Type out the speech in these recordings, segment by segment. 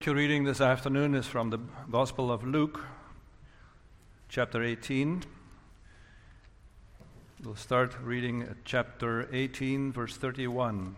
The reading this afternoon is from the Gospel of Luke, chapter 18. We'll start reading at chapter 18, verse 31.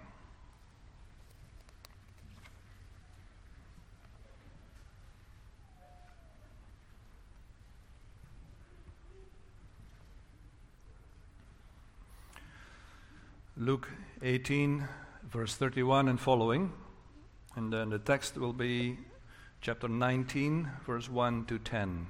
Luke 18, verse 31 and following. And then the text will be chapter 19, verse 1 to 10.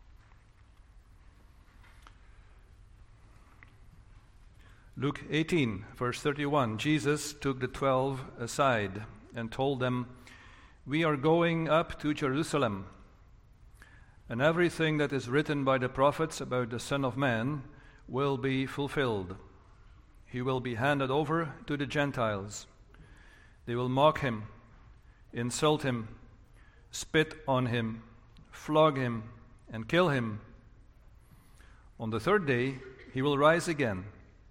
Luke 18, verse 31. Jesus took the 12 aside and told them, "We are going up to Jerusalem, and everything that is written by the prophets about the Son of Man will be fulfilled. He will be handed over to the Gentiles. They will mock him, insult him, spit on him, flog him, and kill him. On the third day, he will rise again."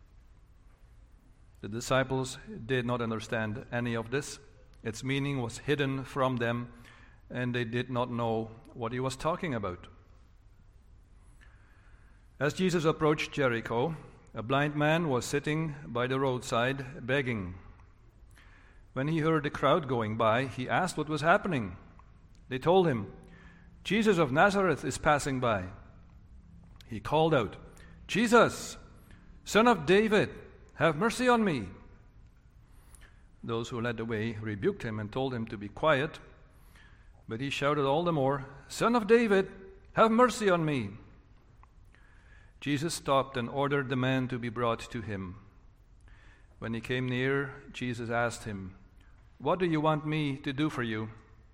The disciples did not understand any of this. Its meaning was hidden from them, and they did not know what he was talking about. As Jesus approached Jericho, a blind man was sitting by the roadside begging. When he heard the crowd going by, he asked what was happening. They told him, "Jesus of Nazareth is passing by." He called out, "Jesus, Son of David, have mercy on me." Those who led the way rebuked him and told him to be quiet, but he shouted all the more, "Son of David, have mercy on me." Jesus stopped and ordered the man to be brought to him. When he came near, Jesus asked him, "What do you want me to do for you?"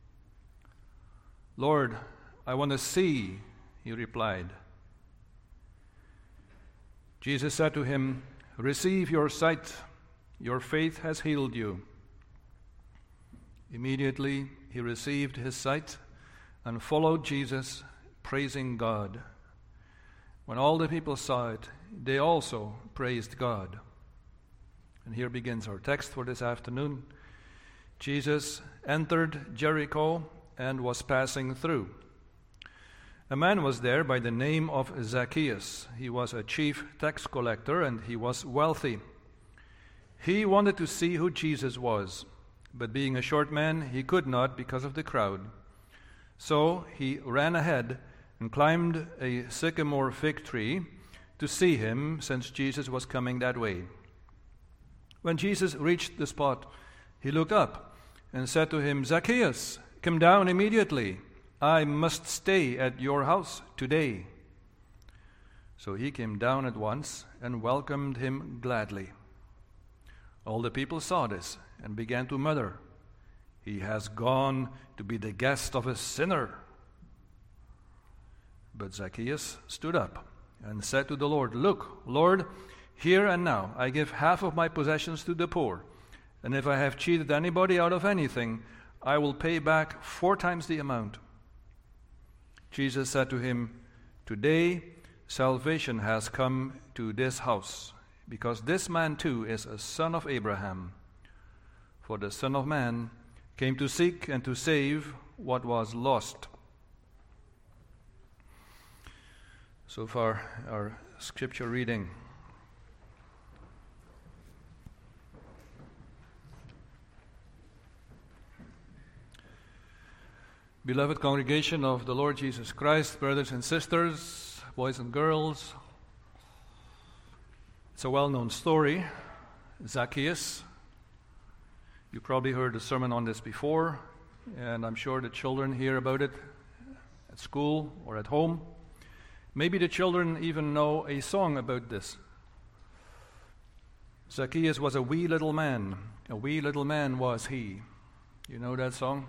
"Lord, I want to see," he replied. Jesus said to him, "Receive your sight. Your faith has healed you." Immediately he received his sight and followed Jesus, praising God. When all the people saw it, they also praised God. And here begins our text for this afternoon. Jesus entered Jericho and was passing through. A man was there by the name of Zacchaeus. He was a chief tax collector and he was wealthy. He wanted to see who Jesus was, but being a short man, he could not because of the crowd. So he ran ahead and climbed a sycamore fig tree to see him, since Jesus was coming that way. When Jesus reached the spot, he looked up and said to him, "Zacchaeus, come down immediately. I must stay at your house today." So he came down at once and welcomed him gladly. All the people saw this and began to mutter, "He has gone to be the guest of a sinner." But Zacchaeus stood up and said to the Lord, "Look, Lord, here and now I give half of my possessions to the poor, and if I have cheated anybody out of anything, I will pay back 4 times the amount." Jesus said to him, "Today salvation has come to this house, because this man too is a son of Abraham. For the Son of Man came to seek and to save what was lost." So far, our scripture reading. Beloved congregation of the Lord Jesus Christ, brothers and sisters, boys and girls, it's a well-known story, Zacchaeus. You probably heard a sermon on this before, and I'm sure the children hear about it at school or at home. Maybe the children even know a song about this. Zacchaeus was a wee little man was he. You know that song?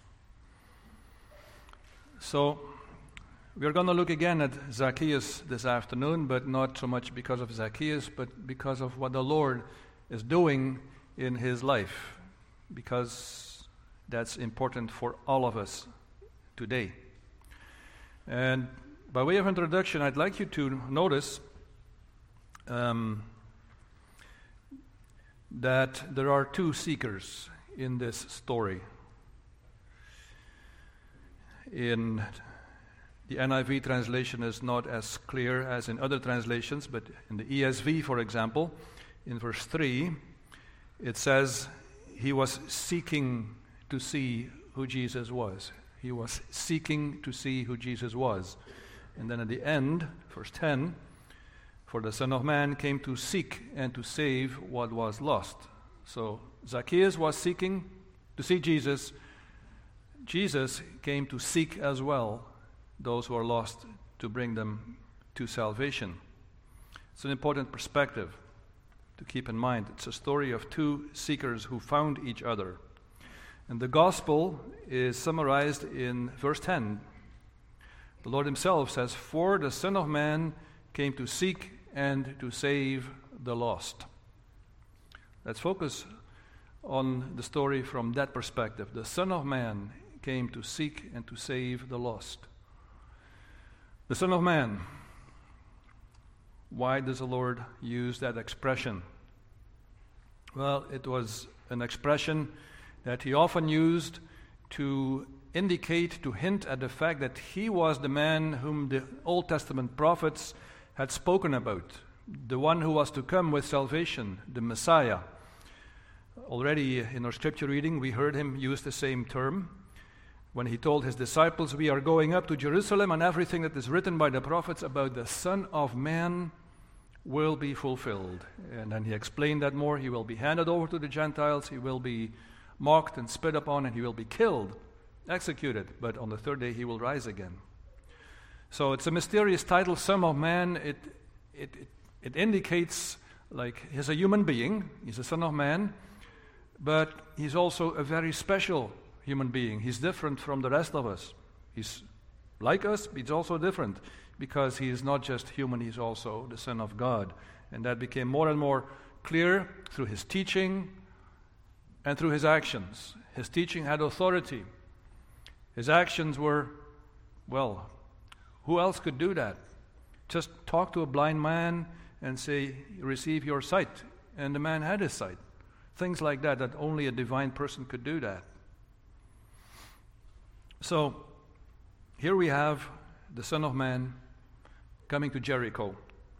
So, we're going to look again at Zacchaeus this afternoon, but not so much because of Zacchaeus, but because of what the Lord is doing in his life, because that's important for all of us today. And by way of introduction, I'd like you to notice that there are 2 seekers in this story. in the NIV translation is not as clear as in other translations, but in the ESV, for example, in verse 3, it says he was seeking to see who Jesus was. He was seeking to see who Jesus was. And then at the end, verse 10, for the Son of Man came to seek and to save what was lost. So Zacchaeus was seeking to see Jesus. Jesus came to seek as well those who are lost, to bring them to salvation. It's an important perspective to keep in mind. It's a story of two seekers who found each other. And the gospel is summarized in verse 10. The Lord himself says, for the Son of Man came to seek and to save the lost. Let's focus on the story from that perspective. The Son of Man came to seek and to save the lost. The Son of Man. Why does the Lord use that expression? Well, it was an expression that he often used to indicate, to hint at the fact that he was the man whom the Old Testament prophets had spoken about, the one who was to come with salvation, the Messiah. Already in our scripture reading, we heard him use the same term when he told his disciples, we are going up to Jerusalem, and everything that is written by the prophets about the Son of Man will be fulfilled. And then he explained that more. He will be handed over to the Gentiles, he will be mocked and spit upon, and he will be killed, executed, but on the third day he will rise again. So it's a mysterious title, Son of Man. It indicates like he's a human being, he's a Son of Man, but he's also a very special human being. He's different from the rest of us. He's like us, but he's also different because he is not just human, he's also the Son of God. And that became more and more clear through his teaching and through his actions. His teaching had authority. His actions were, well, who else could do that? Just talk to a blind man and say, receive your sight. And the man had his sight. Things like that only a divine person could do that. So, here we have the Son of Man coming to Jericho.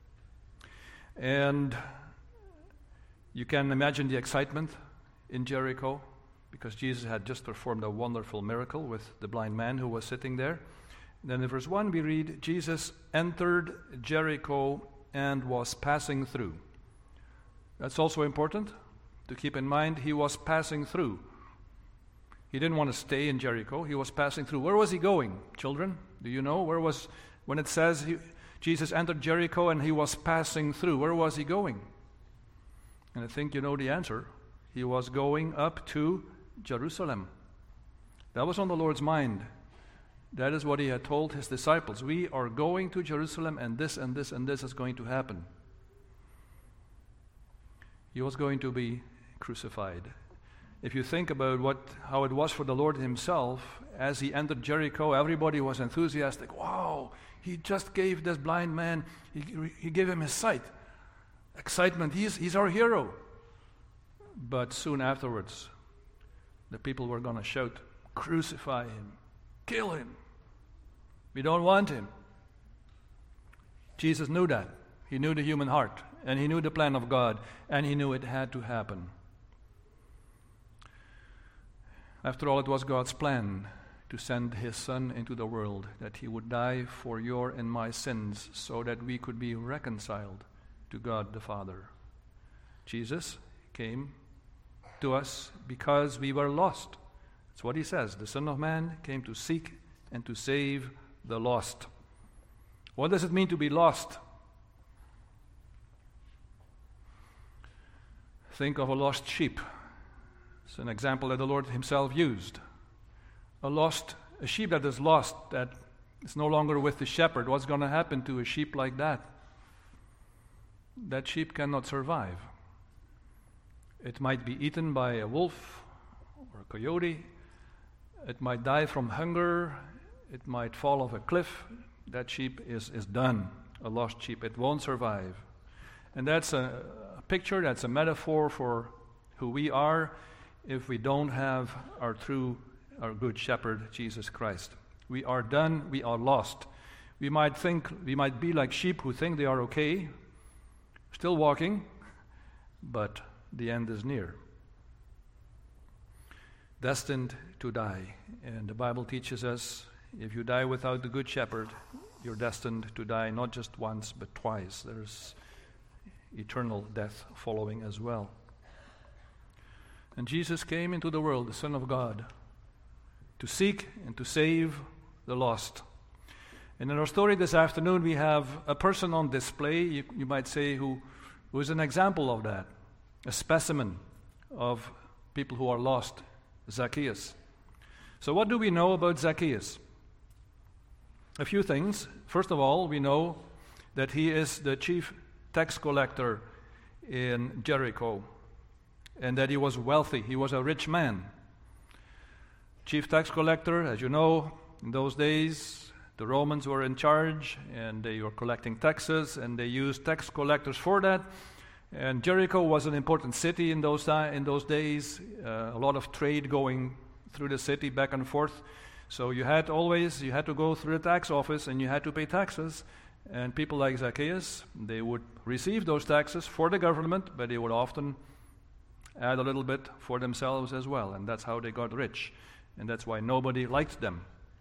And you can imagine the excitement in Jericho because Jesus had just performed a wonderful miracle with the blind man who was sitting there. Then in verse 1 we read, Jesus entered Jericho and was passing through. That's also important to keep in mind. He was passing through. He didn't want to stay in Jericho. He was passing through. Where was he going, children? Do you know? When it says Jesus entered Jericho and he was passing through, where was he going? And I think you know the answer. He was going up to Jerusalem. That was on the Lord's mind. That is what he had told his disciples. We are going to Jerusalem, and this and this and this is going to happen. He was going to be crucified. If you think about how it was for the Lord himself, as he entered Jericho, everybody was enthusiastic. Wow, he just gave this blind man, he gave him his sight. Excitement, he's our hero. But soon afterwards, the people were going to shout, crucify him, kill him. We don't want him. Jesus knew that. He knew the human heart, and he knew the plan of God, and he knew it had to happen. After all, it was God's plan to send his Son into the world, that he would die for your and my sins so that we could be reconciled to God the Father. Jesus came to us because we were lost. That's what he says. The Son of Man came to seek and to save the lost. What does it mean to be lost? Think of a lost sheep. It's an example that the Lord himself used. A sheep that is lost, that is no longer with the shepherd. What's going to happen to a sheep like that? That sheep cannot survive. It might be eaten by a wolf or a coyote. It might die from hunger. It might fall off a cliff. That sheep is done. A lost sheep. It won't survive. And that's a picture, that's a metaphor for who we are if we don't have our good shepherd, Jesus Christ. We are done. We are lost. We might be like sheep who think they are okay, still walking, but the end is near. Destined to die. And the Bible teaches us, if you die without the Good Shepherd, you're destined to die not just once, but twice. There's eternal death following as well. And Jesus came into the world, the Son of God, to seek and to save the lost. And in our story this afternoon, we have a person on display, you might say, who is an example of that, a specimen of people who are lost, Zacchaeus. So what do we know about Zacchaeus? A few things. First of all, we know that he is the chief tax collector in Jericho, and that he was wealthy. He was a rich man. Chief tax collector, as you know, in those days, the Romans were in charge, and they were collecting taxes, and they used tax collectors for that. And Jericho was an important city in those days. A lot of trade going through the city back and forth. So you had to go through the tax office, and you had to pay taxes. And people like Zacchaeus, they would receive those taxes for the government, but they would often add a little bit for themselves as well. And that's how they got rich. And that's why nobody liked them.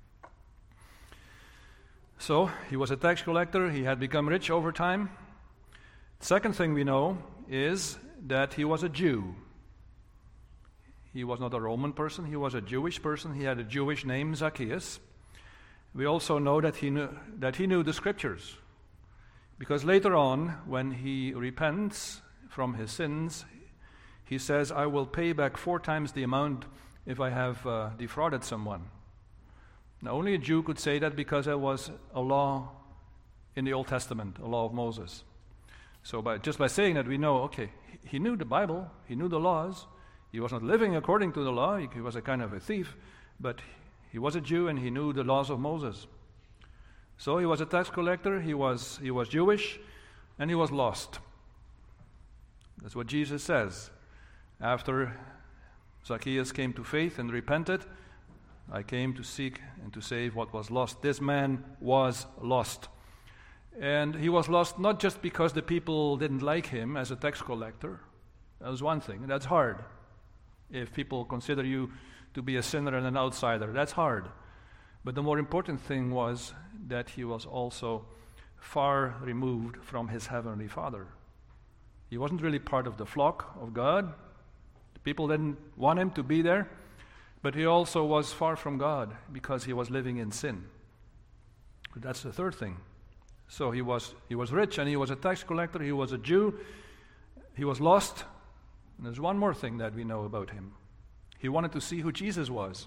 So he was a tax collector. He had become rich over time. Second thing we know is that he was a Jew. He was not a Roman person. He was a Jewish person. He had a Jewish name, Zacchaeus. We also know that he knew the Scriptures, because later on, when he repents from his sins, he says, "I will pay back 4 times the amount if I have defrauded someone." Now, only a Jew could say that, because there was a law in the Old Testament, a law of Moses. So just by saying that, we know, okay, he knew the Bible, he knew the laws. He was not living according to the law. He was a kind of a thief, but he was a Jew and he knew the laws of Moses. So he was a tax collector, he was Jewish, and he was lost. That's what Jesus says. After Zacchaeus came to faith and repented, "I came to seek and to save what was lost." This man was lost. And he was lost not just because the people didn't like him as a tax collector. That was one thing. That's hard. If people consider you to be a sinner and an outsider, that's hard. But the more important thing was that he was also far removed from his heavenly Father. He wasn't really part of the flock of God. The people didn't want him to be there. But he also was far from God because he was living in sin. But that's the third thing. So he was rich, and he was a tax collector. He was a Jew. He was lost. And there's one more thing that we know about him. He wanted to see who Jesus was.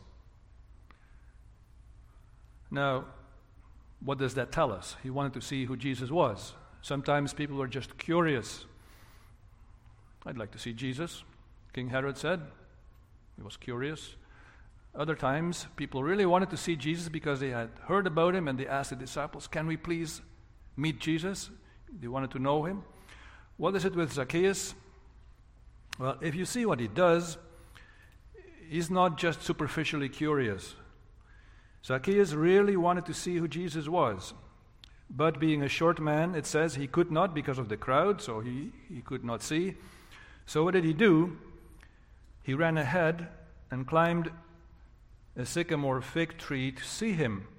Now, what does that tell us? He wanted to see who Jesus was. Sometimes people were just curious. "I'd like to see Jesus," King Herod said. He was curious. Other times, people really wanted to see Jesus because they had heard about him, and they asked the disciples, "Can we please meet Jesus?" They wanted to know him. What is it with Zacchaeus? Well, if you see what he does, he's not just superficially curious. Zacchaeus really wanted to see who Jesus was. But being a short man, it says he could not because of the crowd, so he could not see. So what did he do? He ran ahead and climbed a sycamore fig tree to see him.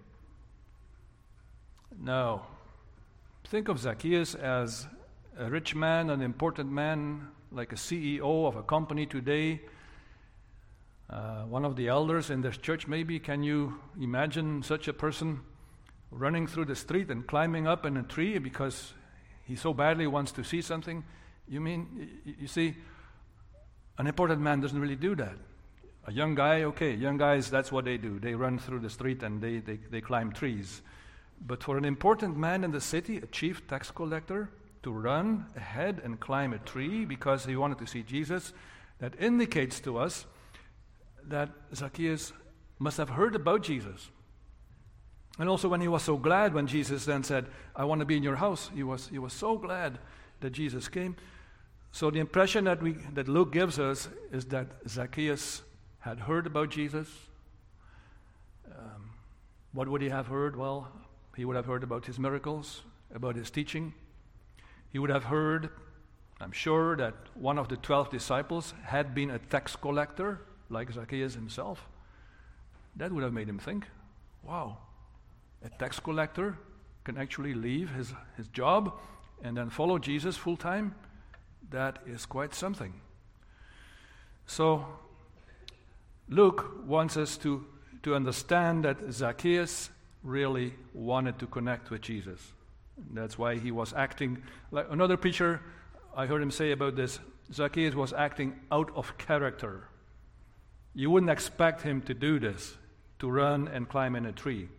Now, think of Zacchaeus as a rich man, an important man, like a CEO of a company today, one of the elders in this church maybe. Can you imagine such a person running through the street and climbing up in a tree because he so badly wants to see something? You see, an important man doesn't really do that. A young guy, okay, young guys, that's what they do. They run through the street and they climb trees. But for an important man in the city, a chief tax collector, to run ahead and climb a tree because he wanted to see Jesus, that indicates to us that Zacchaeus must have heard about Jesus. And also when he was so glad when Jesus then said, "I want to be in your house," he was so glad that Jesus came. So the impression that Luke gives us is that Zacchaeus had heard about Jesus, What would he have heard? Well, he would have heard about his miracles, about his teaching. He would have heard, I'm sure, that one of the 12 disciples had been a tax collector, like Zacchaeus himself. That would have made him think, wow, a tax collector can actually leave his job and then follow Jesus full time? That is quite something. So Luke wants us to understand that Zacchaeus really wanted to connect with Jesus. That's why he was acting like another preacher. I heard him say about this, Zacchaeus was acting out of character. You wouldn't expect him to do this, to run and climb in a tree.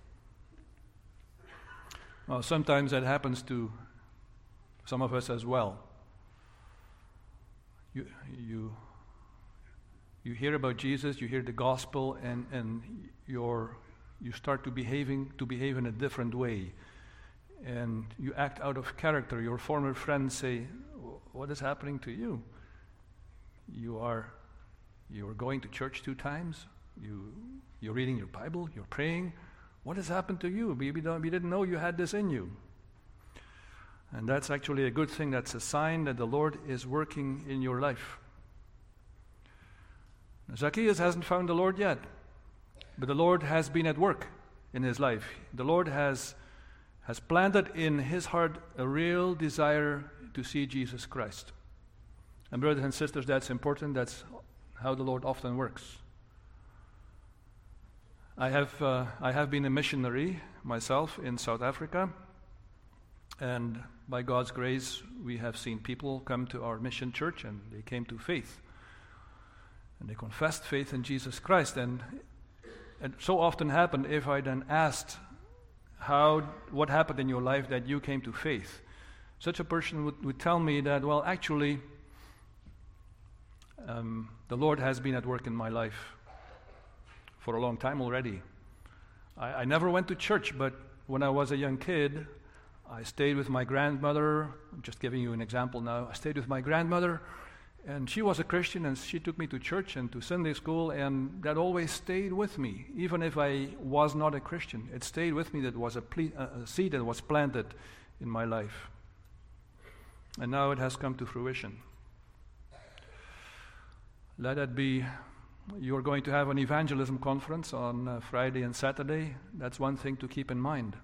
Well, sometimes that happens to some of us as well. You hear about Jesus, you hear the gospel, and you start to behave in a different way, and you act out of character. Your former friends say, "What is happening to you? You are going to church 2 times. You're reading your Bible. You're praying. What has happened to you? We didn't know you had this in you." And that's actually a good thing. That's a sign that the Lord is working in your life. Zacchaeus hasn't found the Lord yet, but the Lord has been at work in his life. The Lord has planted in his heart a real desire to see Jesus Christ. And brothers and sisters, that's important. That's how the Lord often works. I have been a missionary myself in South Africa, and by God's grace, we have seen people come to our mission church, and they came to faith. And they confessed faith in Jesus Christ. And it so often happened, if I then asked, what happened in your life that you came to faith? Such a person would tell me that, well, actually, the Lord has been at work in my life for a long time already. I never went to church, but when I was a young kid, I stayed with my grandmother. I'm just giving you an example now. I stayed with my grandmother, and she was a Christian, and she took me to church and to Sunday school, and that always stayed with me. Even if I was not a Christian, it stayed with me. That was a seed that was planted in my life. And now it has come to fruition. Let it be, you're going to have an evangelism conference on Friday and Saturday. That's one thing to keep in mind.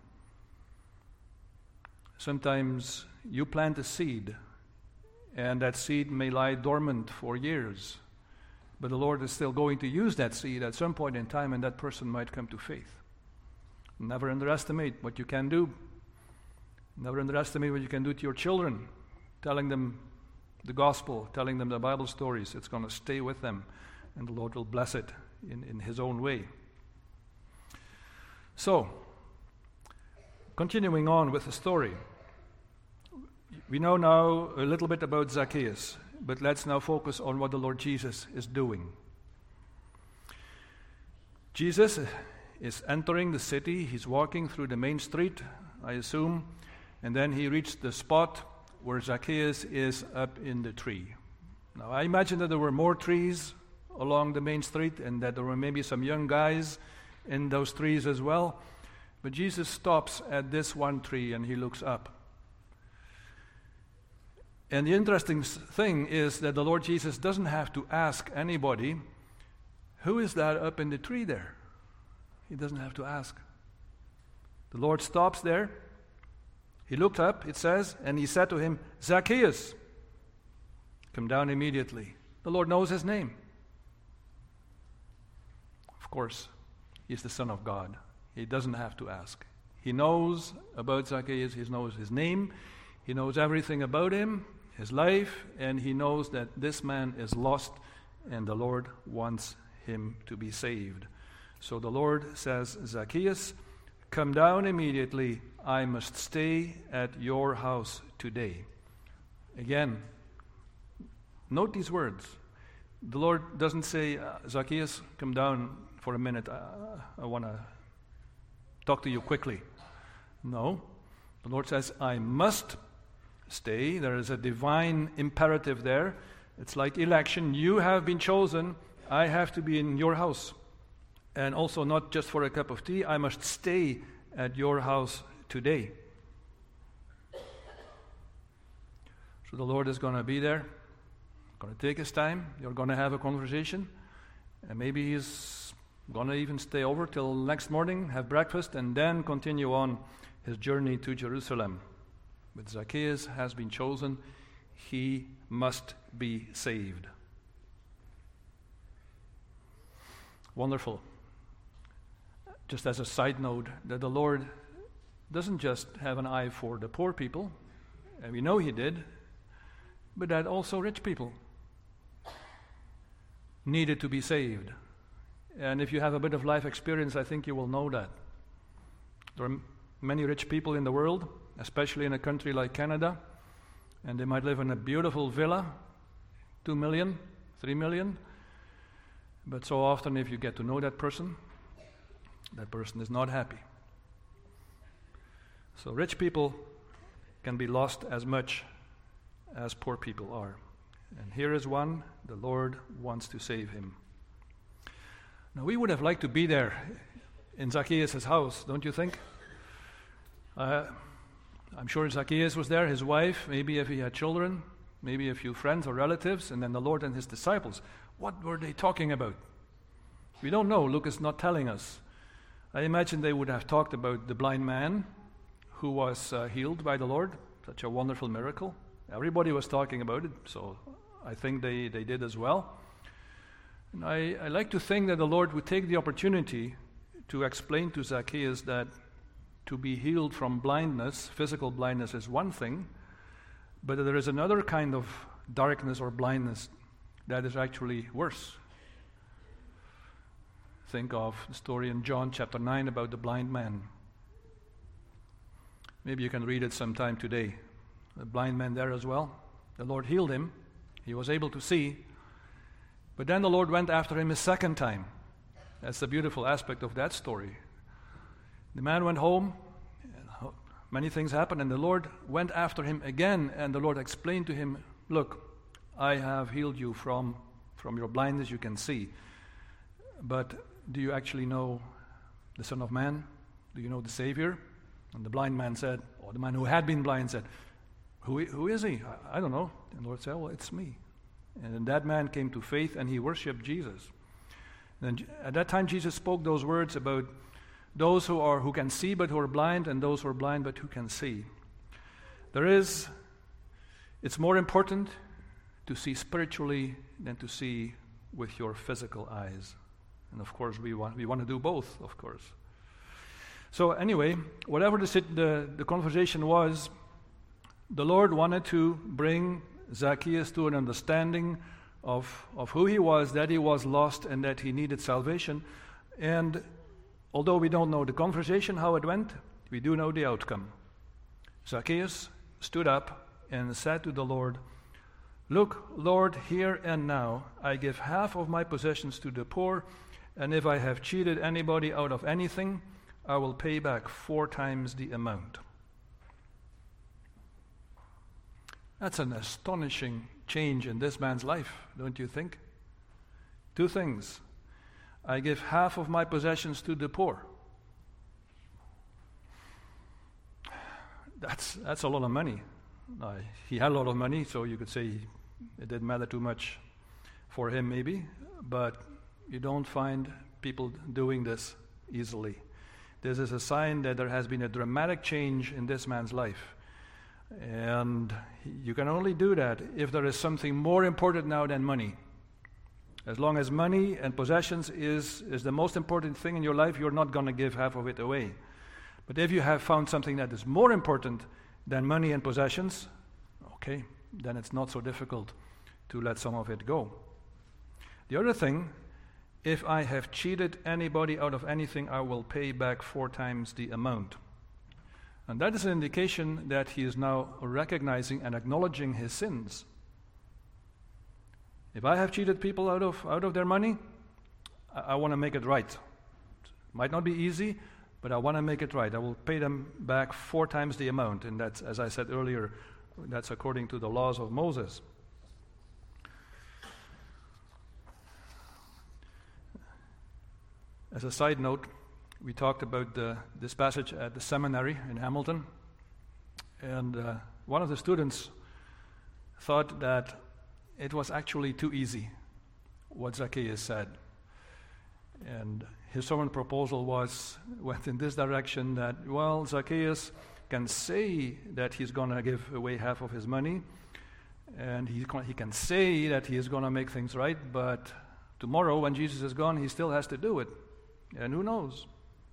Sometimes you plant a seed, and that seed may lie dormant for years, but the Lord is still going to use that seed at some point in time, and that person might come to faith. Never underestimate what you can do. Never underestimate what you can do to your children, telling them the gospel, telling them the Bible stories. It's going to stay with them, and the Lord will bless it in His own way. So, continuing on with the story. We know now a little bit about Zacchaeus, but let's now focus on what the Lord Jesus is doing. Jesus is entering the city. He's walking through the main street, I assume, and then he reached the spot where Zacchaeus is up in the tree. Now, I imagine that there were more trees along the main street, and that there were maybe some young guys in those trees as well. But Jesus stops at this one tree, and he looks up. And the interesting thing is that the Lord Jesus doesn't have to ask anybody, who is that up in the tree there? He doesn't have to ask. The Lord stops there. He looked up, it says, and he said to him, Zacchaeus, come down immediately. The Lord knows his name. Of course, he's the Son of God. He doesn't have to ask. He knows about Zacchaeus. He knows his name. He knows everything about him, his life, and he knows that this man is lost, and the Lord wants him to be saved. So the Lord says, Zacchaeus, come down immediately. I must stay at your house today. Again, note these words. The Lord doesn't say, Zacchaeus, come down for a minute. I want to talk to you quickly. No. The Lord says, I must stay. There is a divine imperative there. It's like election. You have been chosen. I have to be in your house. and also not just for a cup of tea. I must stay at your house today. So the Lord is going to be there, going to take his time. You're going to have a conversation, and maybe he's going to even stay over till next morning, have breakfast, and then continue on his journey to Jerusalem. But Zacchaeus has been chosen. He must be saved. Wonderful. Just as a side note, that the Lord doesn't just have an eye for the poor people, and we know he did, but that also rich people needed to be saved. And if you have a bit of life experience, I think you will know that. There are many rich people in the world, especially in a country like Canada, and they might live in a beautiful villa, 2 million, 3 million, but so often if you get to know that person is not happy. So rich people can be lost as much as poor people are. And here is one, the Lord wants to save him. Now we would have liked to be there in Zacchaeus' house, don't you think? I'm sure Zacchaeus was there, his wife, maybe if he had children, maybe a few friends or relatives, and then the Lord and his disciples. What were they talking about? We don't know. Luke is not telling us. I imagine they would have talked about the blind man who was healed by the Lord, such a wonderful miracle. Everybody was talking about it, so I think they did as well. And I like to think that the Lord would take the opportunity to explain to Zacchaeus that to be healed from blindness, physical blindness, is one thing, but there is another kind of darkness or blindness that is actually worse. Think of the story in John chapter 9 about the blind man. Maybe you can read it sometime today. The blind man there as well. The Lord healed him. He was able to see. But then the Lord went after him a second time. That's the beautiful aspect of that story. The man went home. Many things happened, and the Lord went after him again, and the Lord explained to him, look, I have healed you from your blindness, you can see. But do you actually know the Son of Man? Do you know the Savior? And the blind man said, or the man who had been blind said, who is he? I don't know. And the Lord said, well, it's me. And then that man came to faith, and he worshipped Jesus. And at that time, Jesus spoke those words about those who can see but who are blind, and those who are blind but who can see. It's more important to see spiritually than to see with your physical eyes. And of course, we want to do both, of course. So anyway, whatever the conversation was, the Lord wanted to bring Zacchaeus to an understanding of who he was, that he was lost, and that he needed salvation. And although we don't know the conversation, how it went, we do know the outcome. Zacchaeus stood up and said to the Lord, look, Lord, here and now I give half of my possessions to the poor, and if I have cheated anybody out of anything, I will pay back 4 times the amount. That's an astonishing change in this man's life, don't you think? 2 things. I give half of my possessions to the poor. That's a lot of money. He had a lot of money, so you could say it didn't matter too much for him maybe, but you don't find people doing this easily. This is a sign that there has been a dramatic change in this man's life. And you can only do that if there is something more important now than money. As long as money and possessions is the most important thing in your life, you're not going to give half of it away. But if you have found something that is more important than money and possessions, okay, then it's not so difficult to let some of it go. The other thing, if I have cheated anybody out of anything, I will pay back 4 times the amount. And that is an indication that he is now recognizing and acknowledging his sins. If I have cheated people out of their money, I want to make it right. Might not be easy, but I want to make it right. I will pay them back 4 times the amount, and that's, as I said earlier, that's according to the laws of Moses. As a side note, we talked about this passage at the seminary in Hamilton, and one of the students thought that it was actually too easy what Zacchaeus said. And his sermon proposal went in this direction that, well, Zacchaeus can say that he's going to give away half of his money, and he can say that he is going to make things right, but tomorrow when Jesus is gone, he still has to do it. And who knows?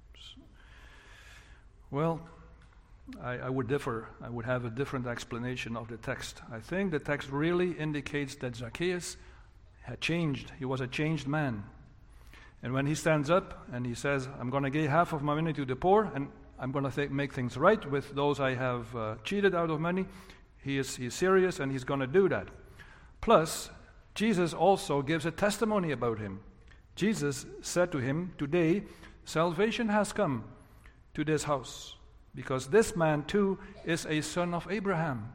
Well, I would differ. I would have a different explanation of the text. I think the text really indicates that Zacchaeus had changed. He was a changed man. And when he stands up and he says, I'm going to give half of my money to the poor, and I'm going to make things right with those I have cheated out of money, he's serious, and he's going to do that. Plus, Jesus also gives a testimony about him. Jesus said to him, today, salvation has come to this house, because this man too is a son of Abraham.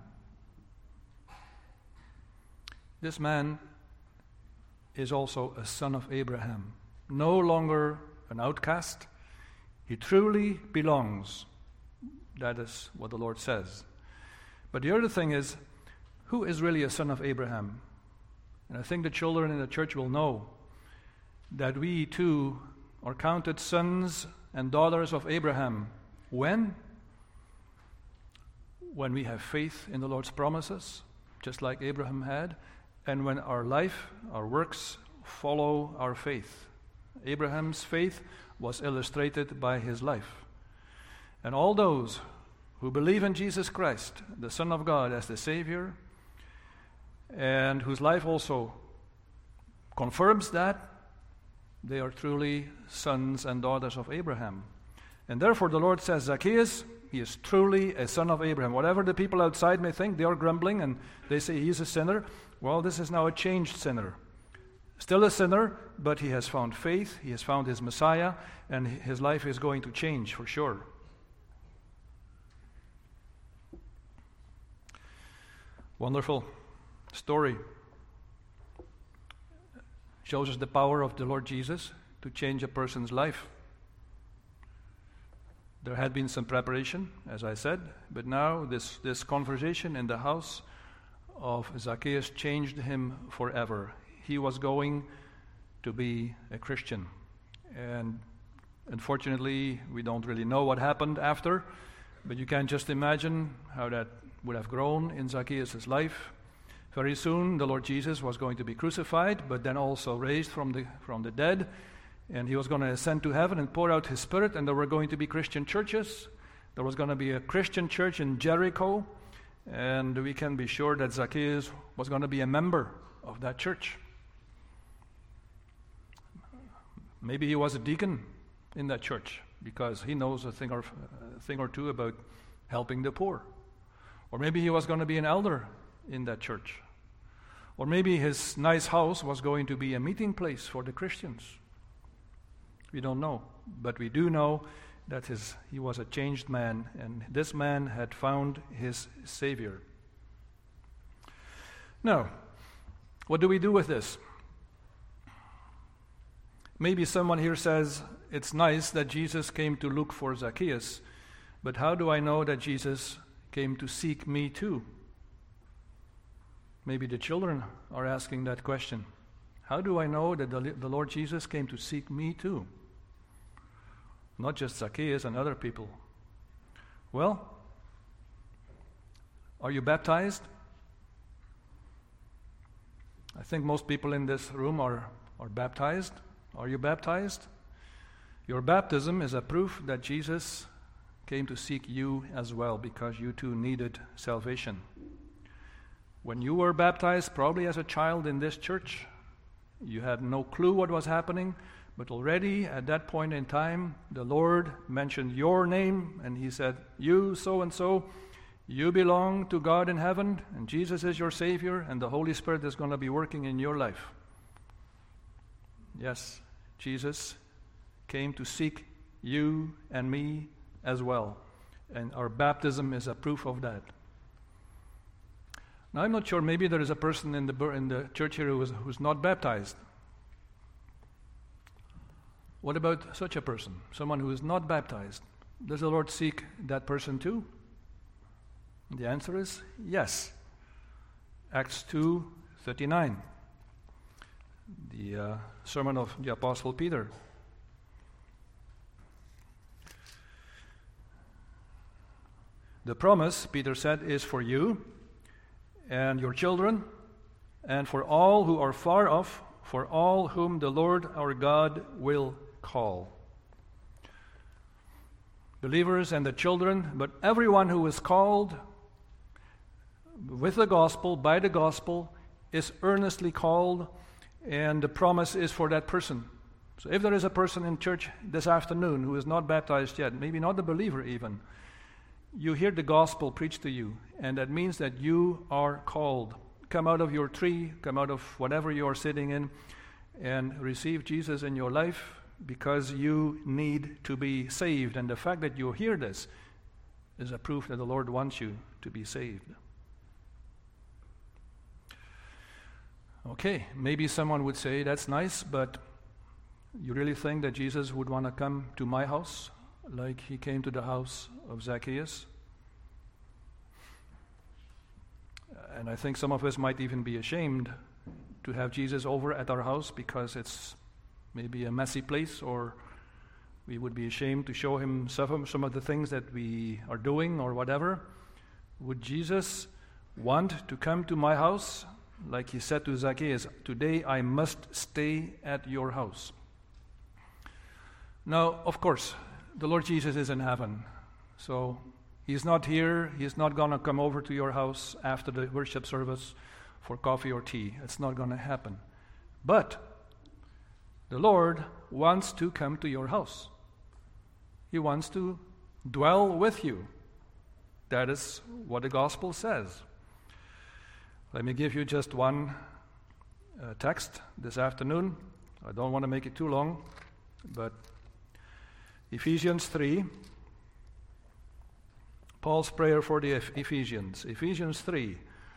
This man is also a son of Abraham, no longer an outcast. He truly belongs. That is what the Lord says. But the other thing is, who is really a son of Abraham? And I think the children in the church will know that we too are counted sons and daughters of Abraham. When? When we have faith in the Lord's promises, just like Abraham had, and when our life, our works, follow our faith. Abraham's faith was illustrated by his life. And all those who believe in Jesus Christ, the Son of God, as the Savior, and whose life also confirms that, they are truly sons and daughters of Abraham. And therefore the Lord says, Zacchaeus, he is truly a son of Abraham. Whatever the people outside may think, they are grumbling and they say he is a sinner. Well, this is now a changed sinner. Still a sinner, but he has found faith, he has found his Messiah, and his life is going to change for sure. Wonderful story. Shows us the power of the Lord Jesus to change a person's life. There had been some preparation, as I said, but now this conversation in the house of Zacchaeus changed him forever. He was going to be a Christian. And unfortunately, we don't really know what happened after, but you can just imagine how that would have grown in Zacchaeus' life. Very soon, the Lord Jesus was going to be crucified, but then also raised from the dead, and he was going to ascend to heaven and pour out his Spirit, and there were going to be Christian churches. There was going to be a Christian church in Jericho, and we can be sure that Zacchaeus was going to be a member of that church. Maybe he was a deacon in that church because he knows a thing or two about helping the poor. Or maybe he was going to be an elder in that church. Or maybe his nice house was going to be a meeting place for the Christians. We don't know. But we do know that he was a changed man, and this man had found his Savior. Now, what do we do with this? Maybe someone here says, it's nice that Jesus came to look for Zacchaeus, but how do I know that Jesus came to seek me too? Maybe the children are asking that question. How do I know that the Lord Jesus came to seek me too? Not just Zacchaeus and other people. Well, are you baptized? I think most people in this room are baptized. Are you baptized? Your baptism is a proof that Jesus came to seek you as well, because you too needed salvation. When you were baptized, probably as a child in this church, you had no clue what was happening, but already at that point in time, the Lord mentioned your name, and he said, you so-and-so, you belong to God in heaven, and Jesus is your Savior, and the Holy Spirit is going to be working in your life. Yes, Jesus came to seek you and me as well, and our baptism is a proof of that. Now, I'm not sure, maybe there is a person in the church here who's not baptized. What about such a person, someone who is not baptized? Does the Lord seek that person too? The answer is yes. Acts 2:39, the sermon of the Apostle Peter. The promise, Peter said, is for you and your children, and for all who are far off, for all whom the Lord our God will call. Believers and the children, but everyone who is called with the gospel, by the gospel, is earnestly called, and the promise is for that person. So if there is a person in church this afternoon who is not baptized yet, maybe not a believer even, you hear the gospel preached to you, and that means that you are called. Come out of your tree, come out of whatever you are sitting in, and receive Jesus in your life, because you need to be saved. And the fact that you hear this is a proof that the Lord wants you to be saved. Okay, maybe someone would say, that's nice, but you really think that Jesus would want to come to my house like he came to the house of Zacchaeus? And I think some of us might even be ashamed to have Jesus over at our house because it's maybe a messy place, or we would be ashamed to show him some of the things that we are doing or whatever. Would Jesus want to come to my house like he said to Zacchaeus, today I must stay at your house? Now, of course, the Lord Jesus is in heaven, so he's not here. He's not going to come over to your house after the worship service for coffee or tea. It's not going to happen. But the Lord wants to come to your house. He wants to dwell with you. That is what the gospel says. Let me give you just one text this afternoon. I don't want to make it too long, but Ephesians 3, Paul's prayer for the Ephesians. Ephesians 3.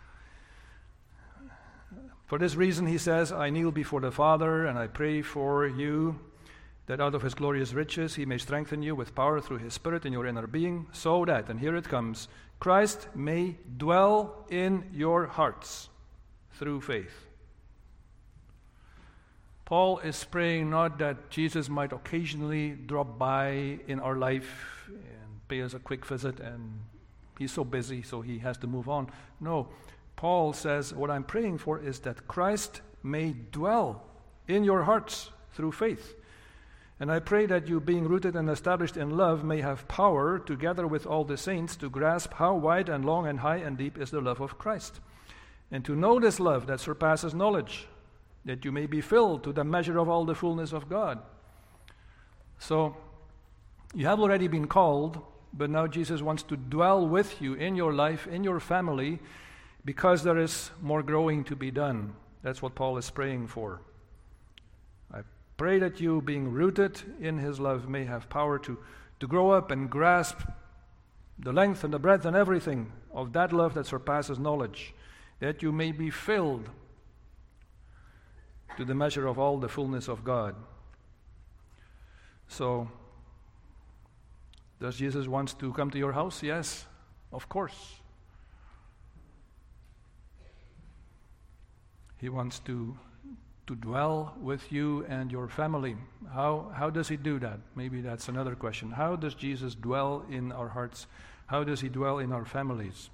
For this reason, he says, I kneel before the Father, and I pray for you, that out of his glorious riches he may strengthen you with power through his Spirit in your inner being, so that, and here it comes, Christ may dwell in your hearts through faith. Paul is praying not that Jesus might occasionally drop by in our life and pay us a quick visit, and he's so busy, so he has to move on. No, Paul says, what I'm praying for is that Christ may dwell in your hearts through faith. And I pray that you, being rooted and established in love, may have power, together with all the saints, to grasp how wide and long and high and deep is the love of Christ, and to know this love that surpasses knowledge, that you may be filled to the measure of all the fullness of God. So, you have already been called, but now Jesus wants to dwell with you in your life, in your family, because there is more growing to be done. That's what Paul is praying for. I pray that you, being rooted in his love, may have power to grow up and grasp the length and the breadth and everything of that love that surpasses knowledge, that you may be filled to the measure of all the fullness of God. So, does Jesus want to come to your house? Yes, of course. He wants to dwell with you and your family. How does he do that? Maybe that's another question. How does Jesus dwell in our hearts? How does he dwell in our families?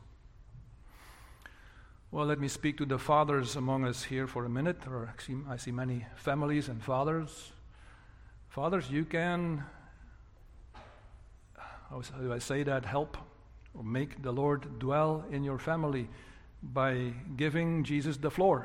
Well, let me speak to the fathers among us here for a minute. I see many families and fathers. Fathers, you can, how do I say that, help or make the Lord dwell in your family by giving Jesus the floor.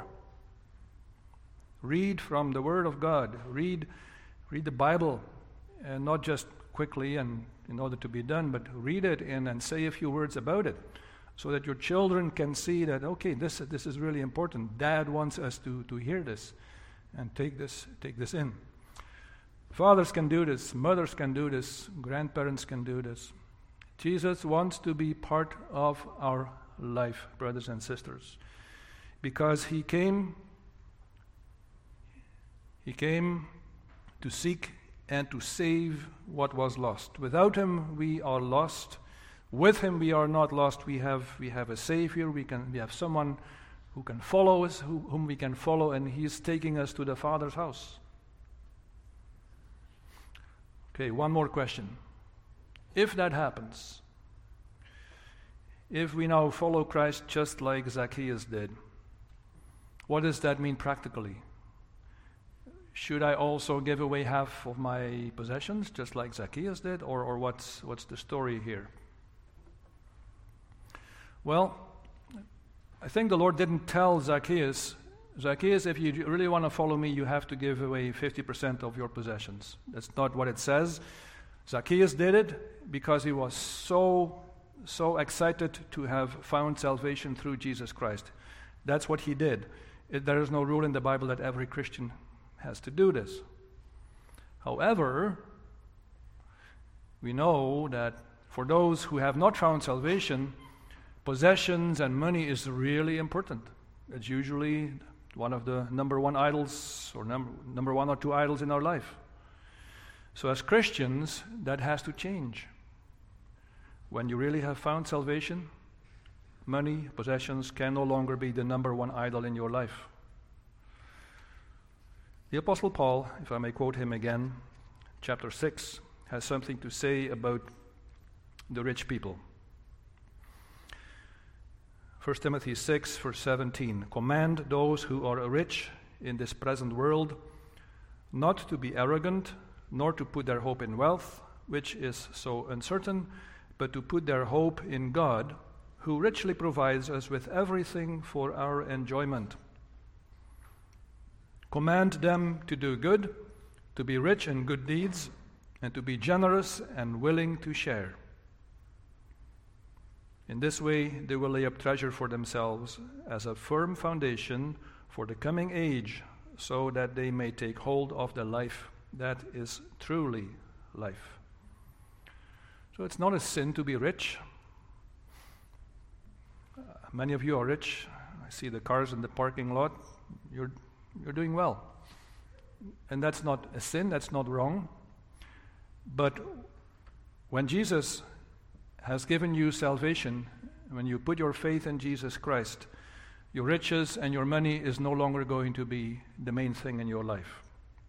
Read from the Word of God. Read the Bible, and not just quickly and in order to be done, but read it and say a few words about it, so that your children can see that, okay, this is really important. Dad wants us to hear this and take this in. Fathers can do this, mothers can do this, grandparents can do this. Jesus wants to be part of our life, brothers and sisters, because he came to seek and to save what was lost. Without him, we are lost. With him, we are not lost. We have a Savior. We have someone who can follow us, whom we can follow, and he's taking us to the Father's house. Okay, one more question. If that happens, if we now follow Christ just like Zacchaeus did, what does that mean practically? Should I also give away half of my possessions, just like Zacchaeus did, or what's the story here? Well, I think the Lord didn't tell Zacchaeus, if you really want to follow me, you have to give away 50% of your possessions. That's not what it says. Zacchaeus did it because he was so excited to have found salvation through Jesus Christ. That's what he did. There is no rule in the Bible that every Christian has to do this. However, we know that for those who have not found salvation, possessions and money is really important. It's usually one of the number one idols, or number one or two idols in our life. So as Christians, that has to change. When you really have found salvation, money, possessions can no longer be the number one idol in your life. The Apostle Paul, if I may quote him again, chapter 6, has something to say about the rich people. 1 Timothy 6, verse 17, command those who are rich in this present world not to be arrogant, nor to put their hope in wealth, which is so uncertain, but to put their hope in God, who richly provides us with everything for our enjoyment. Command them to do good, to be rich in good deeds, and to be generous and willing to share. In this way, they will lay up treasure for themselves as a firm foundation for the coming age, so that they may take hold of the life that is truly life. So it's not a sin to be rich. Many of you are rich. I see the cars in the parking lot. You're doing well. And that's not a sin, that's not wrong. But when Jesus has given you salvation, when you put your faith in Jesus Christ, your riches and your money is no longer going to be the main thing in your life.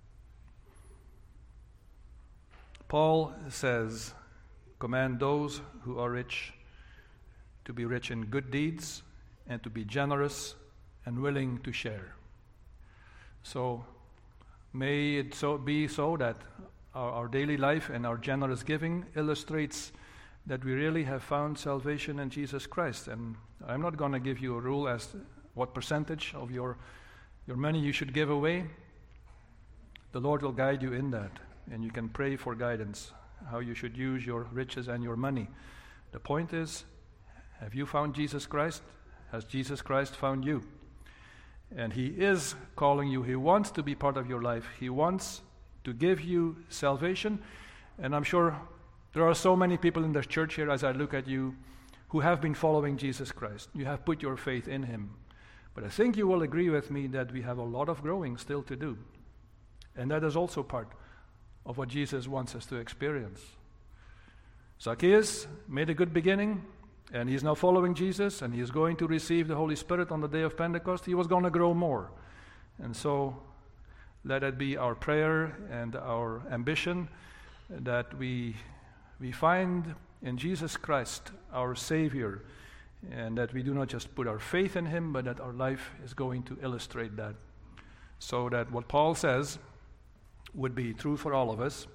Paul says, command those who are rich to be rich in good deeds and to be generous and willing to share. So may it be so that our daily life and our generous giving illustrates that we really have found salvation in Jesus Christ. And I'm not going to give you a rule as to what percentage of your money you should give away. The Lord will guide you in that, and you can pray for guidance, how you should use your riches and your money. The point is, have you found Jesus Christ? Has Jesus Christ found you? And He is calling you. He wants to be part of your life. He wants to give you salvation. And I'm sure there are so many people in this church here, as I look at you, who have been following Jesus Christ. You have put your faith in Him. But I think you will agree with me that we have a lot of growing still to do. And that is also part of what Jesus wants us to experience. Zacchaeus made a good beginning, and he's now following Jesus, and he is going to receive the Holy Spirit on the day of Pentecost. He was going to grow more. And so let it be our prayer and our ambition that we find in Jesus Christ our Savior, and that we do not just put our faith in Him, but that our life is going to illustrate that. So that what Paul says would be true for all of us.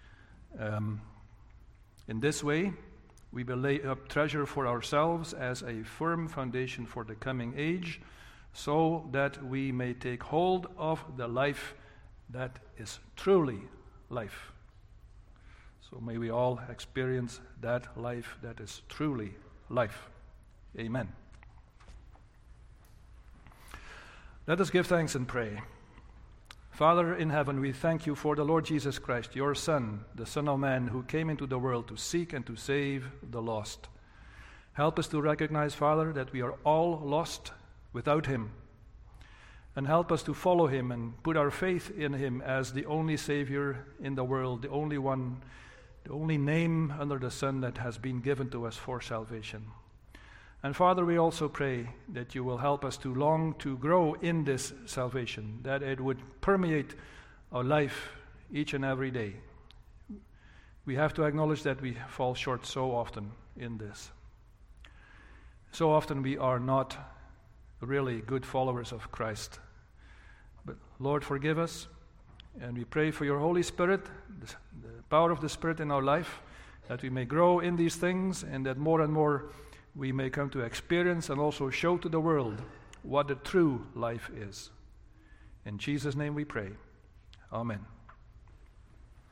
In this way, we will lay up treasure for ourselves as a firm foundation for the coming age, so that we may take hold of the life that is truly life. So may we all experience that life that is truly life. Amen. Let us give thanks and pray. Father in heaven, we thank you for the Lord Jesus Christ, your Son, the Son of Man, who came into the world to seek and to save the lost. Help us to recognize, Father, that we are all lost without Him. and help us to follow him and put our faith in him as the only Savior in the world, the only one, the only name under the sun that has been given to us for salvation. And Father, we also pray that you will help us to long to grow in this salvation, that it would permeate our life each and every day. We have to acknowledge that we fall short so often in this. So often we are not really good followers of Christ. But Lord, forgive us, and we pray for your Holy Spirit, the power of the Spirit in our life, that we may grow in these things, and that more and more we may come to experience and also show to the world what the true life is. In Jesus' name we pray. Amen.